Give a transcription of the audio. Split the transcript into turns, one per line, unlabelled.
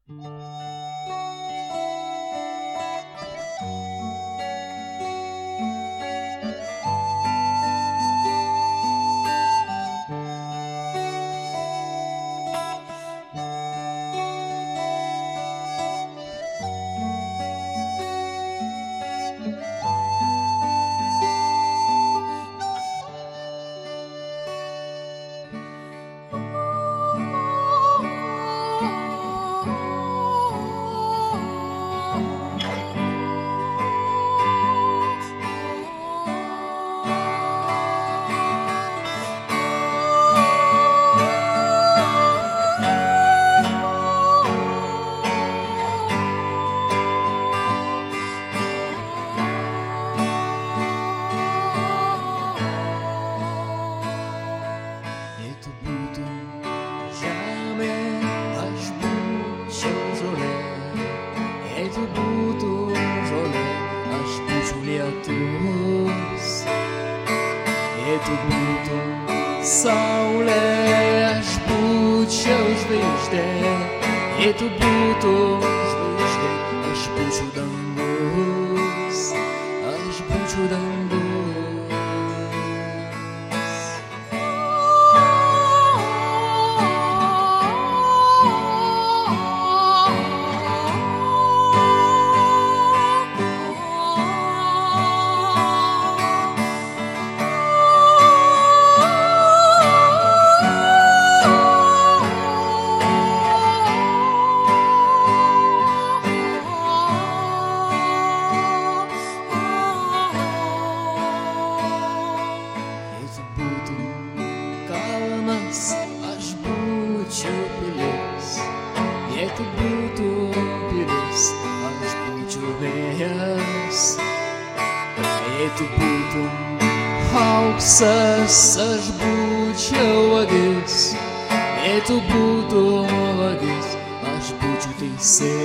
Būtų žolė, aš būčiau lietus. Jei tu būtum saulė, aš būčiau žvaigždė. Jei tu būtum žvaigždė, aš būčiau dangus. Aš būčiau dangus. Aš būčiau pilis, jei tu būtum pilis, aš būčiau vėjas. Jei tu būtum auksas, aš būčiau vagis. Jei tu būtum vagis, aš būčiau teisėjas.